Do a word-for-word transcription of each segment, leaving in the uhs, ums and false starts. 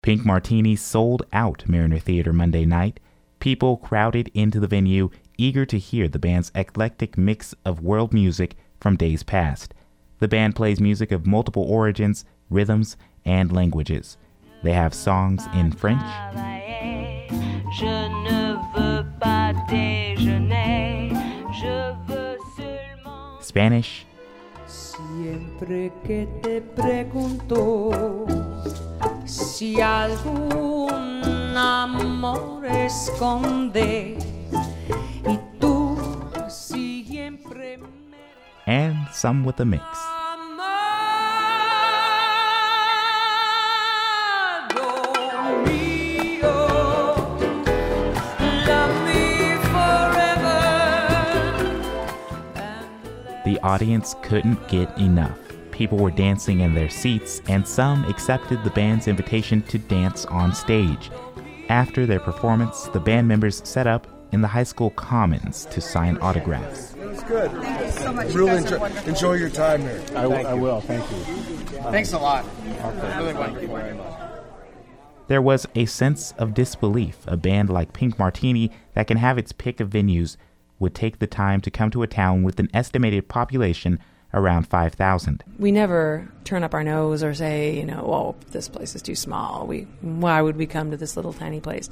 Pink Martini sold out Mariner Theater Monday night. People crowded into the venue, eager to hear the band's eclectic mix of world music from days past. The band plays music of multiple origins, rhythms, and languages. They have songs in French, Spanish, Siempre que te pregunto si algún amor esconde y tú siempre me... and some with a mix. The audience couldn't get enough. People were dancing in their seats, and some accepted the band's invitation to dance on stage. After their performance, the band members set up in the high school commons to sign autographs. It was good. Thank you so much. Really enjoy, enjoy your time here. I, w- I will. Thank you. Thanks a lot. Okay. Really Thank you wonderful. very much. There was a sense of disbelief a band like Pink Martini that can have its pick of venues would take the time to come to a town with an estimated population around five thousand. We never turn up our nose or say, you know, oh, this place is too small. We Why would we come to this little tiny place?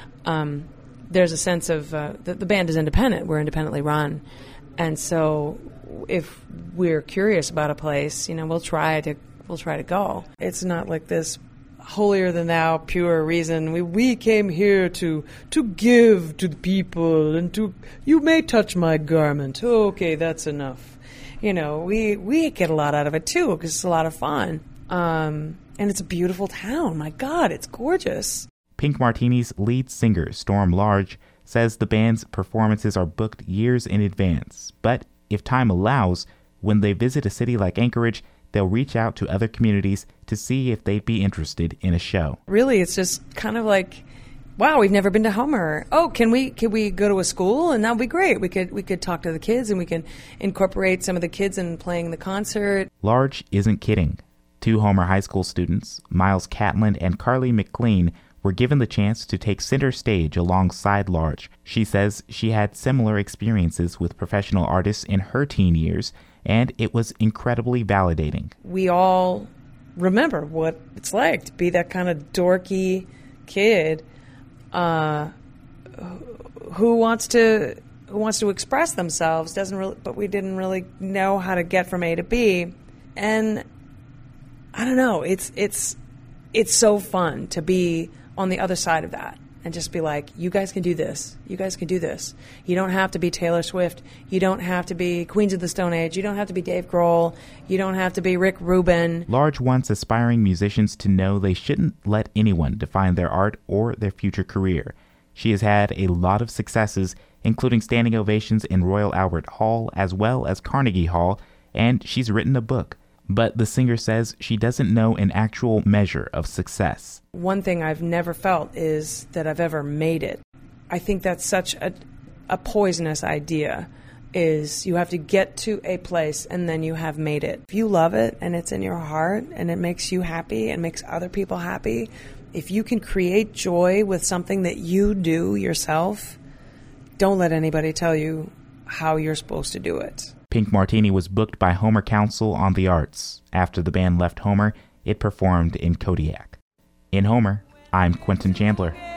Um, there's a sense of, uh, the, the band is independent. We're independently run. And so if we're curious about a place, you know, we'll try to, we'll try to go. It's not like this holier than thou pure reason. We we came here to to give to the people and to, you may touch my garment. Okay, that's enough. You know, we we get a lot out of it too because it's a lot of fun. Um, and it's a beautiful town. My God, it's gorgeous. Pink Martini's lead singer, Storm Large, says the band's performances are booked years in advance. But if time allows, when they visit a city like Anchorage, they'll reach out to other communities to see if they'd be interested in a show. Really, it's just kind of like, wow, we've never been to Homer. Oh, can we can we go to a school? And that would be great. We could we could talk to the kids and we can incorporate some of the kids in playing the concert. Large isn't kidding. Two Homer High School students, Miles Catland and Carly McLean, were given the chance to take center stage alongside Large. She says she had similar experiences with professional artists in her teen years, and it was incredibly validating. We all remember what it's like to be that kind of dorky kid uh, who wants to who wants to express themselves, doesn't really, but we didn't really know how to get from A to B. And I don't know, it's it's it's so fun to be on the other side of that and just be like, you guys can do this. You guys can do this. You don't have to be Taylor Swift. You don't have to be Queens of the Stone Age. You don't have to be Dave Grohl. You don't have to be Rick Rubin. Large wants aspiring musicians to know they shouldn't let anyone define their art or their future career. She has had a lot of successes, including standing ovations in Royal Albert Hall as well as Carnegie Hall, and she's written a book. But the singer says she doesn't know an actual measure of success. One thing I've never felt is that I've ever made it. I think that's such a, a poisonous idea, is you have to get to a place and then you have made it. If you love it and it's in your heart and it makes you happy and makes other people happy, if you can create joy with something that you do yourself, don't let anybody tell you how you're supposed to do it. Pink Martini was booked by Homer Council on the Arts. After the band left Homer, it performed in Kodiak. In Homer, I'm Quentin Chandler.